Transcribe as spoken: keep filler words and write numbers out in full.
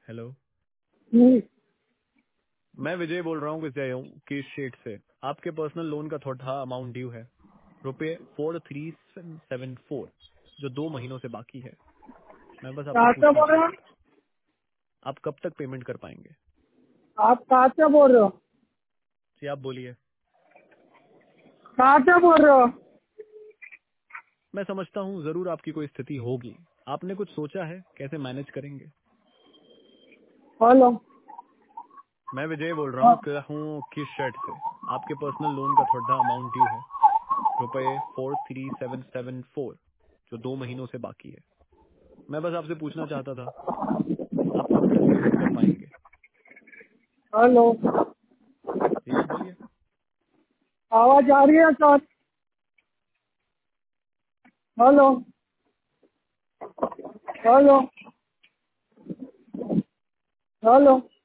Hello, हम्म, मैं विजय बोल रहा हूँ विजय हूँ केस शेट से। आपके पर्सनल लोन का थोड़ा अमाउंट ड्यू है, रुपए फोर थ्री सेवन फोर, जो दो महीनों से बाकी है। मैं बस आपसे कहाँ से पूछना बोल रहे हो? चाहता था, आप कब तक पेमेंट कर पाएंगे? आप कहाँ से बोल रहे हो? जी आप बोलिए। कहाँ से बोल रहे हो? मैं समझता हूँ जरूर आपकी कोई स्थिति होगी। आपने कुछ सोचा है कैसे मैनेज करेंगे? हेलो। मैं विजय बोल रहा हाँ, हूँ क- हूँ किस शर्ट से। आपके पर्सनल लोन का थोड़ा अमाउंट ड्यू है, रुपए four three seven seven four, जो दो महीनों से बाकी है। मैं बस आपसे पूछना चाहता था, आप कब तक पेमेंट कर पाएंगे? हेलो। जी आप बोलिए। आवाज आ रही है सर? हेलो। हेलो। हेलो।